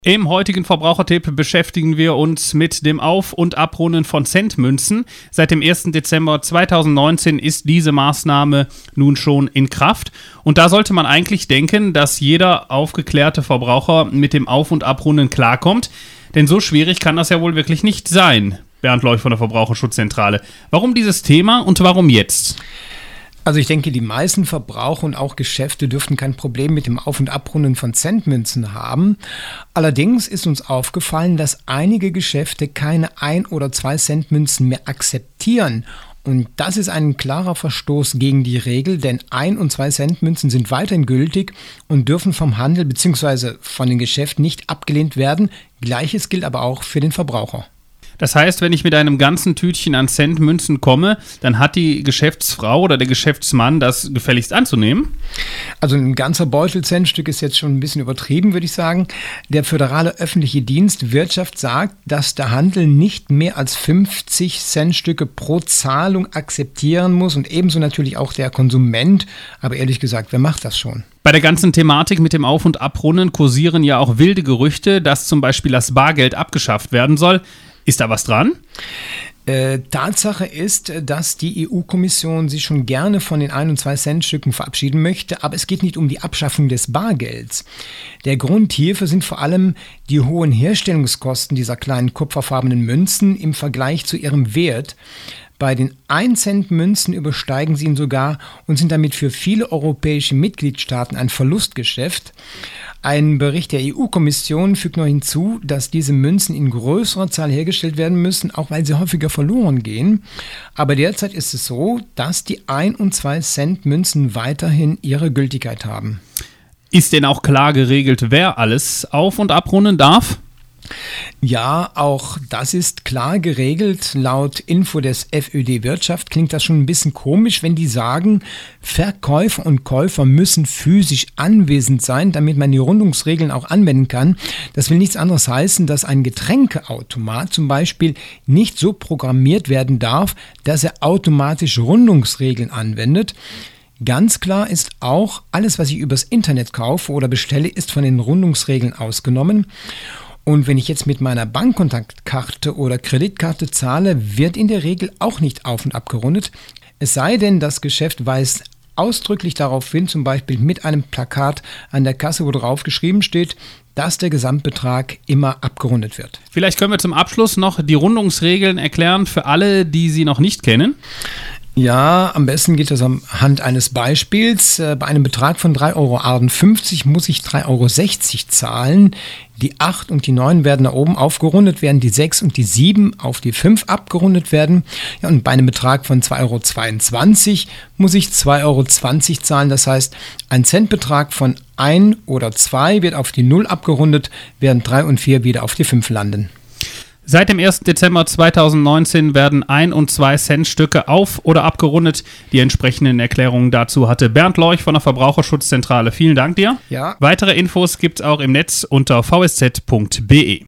Im heutigen Verbrauchertipp beschäftigen wir uns mit dem Auf- und Abrunden von Centmünzen. Seit dem 1. Dezember 2019 ist diese Maßnahme nun schon in Kraft. Und da sollte man eigentlich denken, dass jeder aufgeklärte Verbraucher mit dem Auf- und Abrunden klarkommt. Denn so schwierig kann das ja wohl wirklich nicht sein. Bernd Leuch von der Verbraucherschutzzentrale. Warum dieses Thema und warum jetzt? Also ich denke, die meisten Verbraucher und auch Geschäfte dürften kein Problem mit dem Auf- und Abrunden von Centmünzen haben. Allerdings ist uns aufgefallen, dass einige Geschäfte keine 1 oder 2 Centmünzen mehr akzeptieren. Und das ist ein klarer Verstoß gegen die Regel, denn 1 und 2 Centmünzen sind weiterhin gültig und dürfen vom Handel bzw. von den Geschäften nicht abgelehnt werden. Gleiches gilt aber auch für den Verbraucher. Das heißt, wenn ich mit einem ganzen Tütchen an Centmünzen komme, dann hat die Geschäftsfrau oder der Geschäftsmann das gefälligst anzunehmen? Also ein ganzer Beutel Centstück ist jetzt schon ein bisschen übertrieben, würde ich sagen. Der föderale öffentliche Dienst Wirtschaft sagt, dass der Handel nicht mehr als 50 Centstücke pro Zahlung akzeptieren muss und ebenso natürlich auch der Konsument. Aber ehrlich gesagt, wer macht das schon? Bei der ganzen Thematik mit dem Auf- und Abrunden kursieren ja auch wilde Gerüchte, dass zum Beispiel das Bargeld abgeschafft werden soll. Ist da was dran? Tatsache ist, dass die EU-Kommission sich schon gerne von den 1- und 2-Cent-Stücken verabschieden möchte, aber es geht nicht um die Abschaffung des Bargelds. Der Grund hierfür sind vor allem die hohen Herstellungskosten dieser kleinen kupferfarbenen Münzen im Vergleich zu ihrem Wert. Bei den 1-Cent-Münzen übersteigen sie ihn sogar und sind damit für viele europäische Mitgliedstaaten ein Verlustgeschäft. Ein Bericht der EU-Kommission fügt noch hinzu, dass diese Münzen in größerer Zahl hergestellt werden müssen, auch weil sie häufiger verloren gehen. Aber derzeit ist es so, dass die 1- und 2-Cent-Münzen weiterhin ihre Gültigkeit haben. Ist denn auch klar geregelt, wer alles auf- und abrunden darf? Ja, auch das ist klar geregelt. Laut Info des FÖD Wirtschaft klingt das schon ein bisschen komisch, wenn die sagen, Verkäufer und Käufer müssen physisch anwesend sein, damit man die Rundungsregeln auch anwenden kann. Das will nichts anderes heißen, dass ein Getränkeautomat zum Beispiel nicht so programmiert werden darf, dass er automatisch Rundungsregeln anwendet. Ganz klar ist auch, alles, was ich übers Internet kaufe oder bestelle, ist von den Rundungsregeln ausgenommen. Und wenn ich jetzt mit meiner Bankkontaktkarte oder Kreditkarte zahle, wird in der Regel auch nicht auf- und abgerundet. Es sei denn, das Geschäft weist ausdrücklich darauf hin, zum Beispiel mit einem Plakat an der Kasse, wo drauf geschrieben steht, dass der Gesamtbetrag immer abgerundet wird. Vielleicht können wir zum Abschluss noch die Rundungsregeln erklären für alle, die sie noch nicht kennen. Ja, am besten geht das anhand eines Beispiels. Bei einem Betrag von 3,58 € muss ich 3,60 € zahlen. Die 8 und die 9 werden nach oben aufgerundet werden, die 6 und die 7 auf die 5 abgerundet werden. Ja, und bei einem Betrag von 2,22 € muss ich 2,20 € zahlen. Das heißt, ein Centbetrag von 1 oder 2 wird auf die 0 abgerundet, während 3 und 4 wieder auf die 5 landen. Seit dem 1. Dezember 2019 werden 1- und 2-Cent-Stücke auf- oder abgerundet. Die entsprechenden Erklärungen dazu hatte Bernd Leuch von der Verbraucherschutzzentrale. Vielen Dank dir. Ja. Weitere Infos gibt's auch im Netz unter vsz.be.